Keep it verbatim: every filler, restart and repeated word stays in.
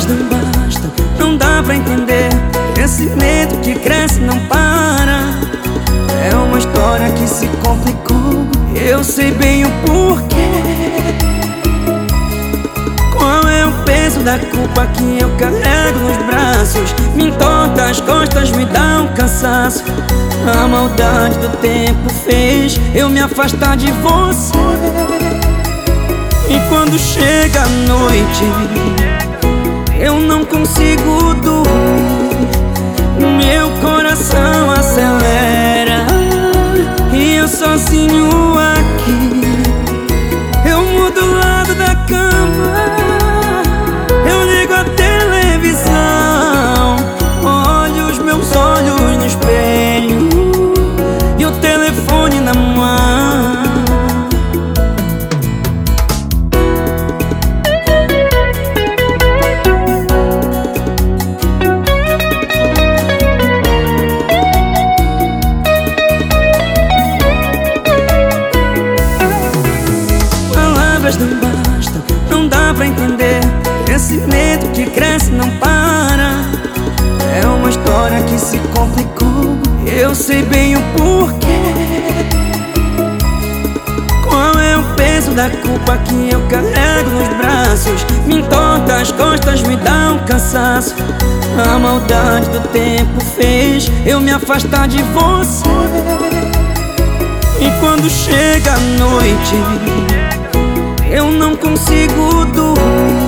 Palavras não bastam, não dá pra entender. Esse medo que cresce não para. É uma história que se complicou, eu sei bem o porquê. Qual é o peso da culpa que eu carrego nos braços? Me entorta as costas, me dá um cansaço. A maldade do tempo fez eu me afastar de você. E quando chega a noite, eu não consigo dormir. Meu coração acelera e eu sozinho aqui. Eu mudo o lado da cama, eu ligo a televisão, olho os meus olhos no espelho e o telefone na mão. Palavras não bastam, não dá pra entender. Esse medo que cresce não para. É uma história que se complicou, eu sei bem o porquê. Qual é o peso da culpa que eu carrego nos braços? Me entorta as costas, me dá um cansaço. A maldade do tempo fez eu me afastar de você. E quando chega a noite, eu não consigo dormir.